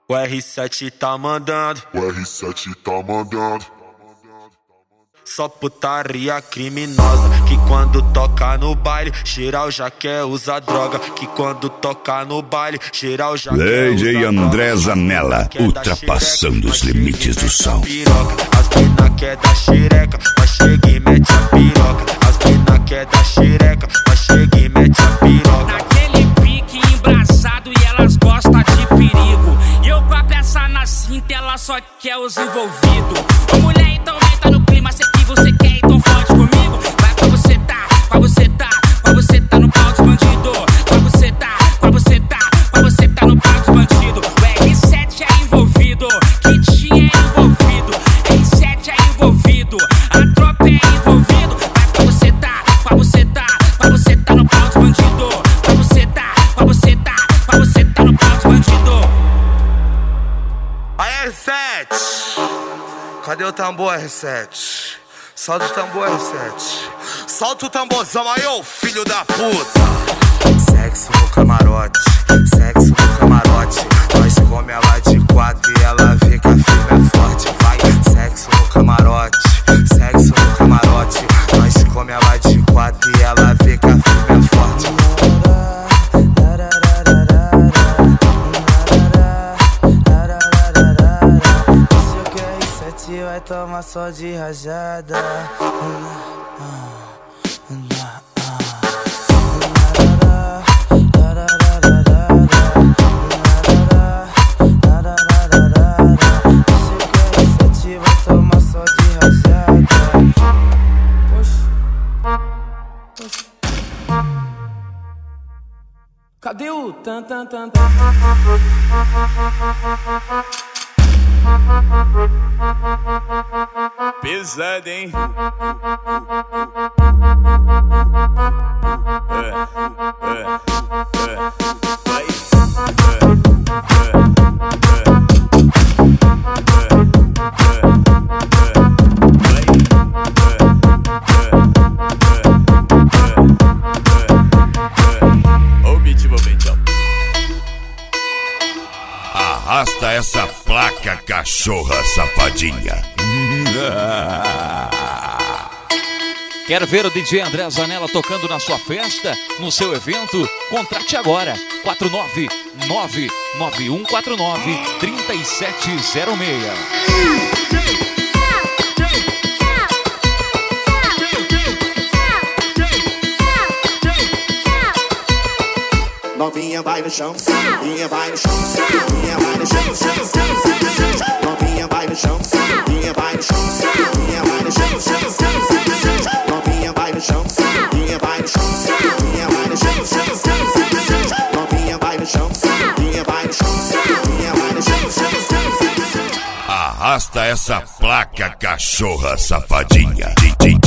O R7 tá mandando, o R7 tá mandando. Só putaria criminosa, que quando toca no baile, geral já quer usar droga. Que quando toca no baile, geral já quer usar droga. DJ André Zanella, ultrapassando os limites do som. As mina quer da xereca, mas chega e mete a piroca. As mina quer da xereca, mas chega e mete a piroca. Naquele pique embraçado e elas gostam de perigo. E eu com a peça na cinta, ela só quer os envolvidos. Ô mulher, então entra no clima, sei que você quer, então fode comigo. Vai pra você tá, pra você tá, pra você tá no pau dos bandido. Pra você tá, pra você tá, pra você tá no pau dos bandido. O R7 é envolvido, Kit é envolvido, R7 é envolvido, a tropa é envolvido. Vai pra você tá, pra você tá, pra você tá no pau dos bandido. Pra você tá, pra você tá, pra você tá no pau dos bandido. Aí R7, cadê o tambor R7? Solta o tambor R7. Solta o tamborzão aí, ô filho da puta. Sexo no camarote, sexo no camarote. Nós come ela de quatro e ela vê que a firma é forte. Vai, sexo no camarote, sexo no camarote. Nós come ela de quatro e ela vê que a firma é forte. Vai tomar só de rajada. Vai tomar só de rajada. Cadê o tan tan tan tan? Pesado, hein? Arrasta essa placa, cachorra safadinha. Quer ver o DJ André Zanella tocando na sua festa, no seu evento? Contrate agora, 499-9149-3706. Novinha vai no chão, novinha vai no chão, novinha vai no chão, novinha vai no chão, novinha vai no chão, novinha vai no chão, novinha vai no chão, novinha vai no chão, novinha vai no chão, novinha vai no chão, novinha vai no chão, novinha vai no chão. Arrasta essa placa, cachorra safadinha.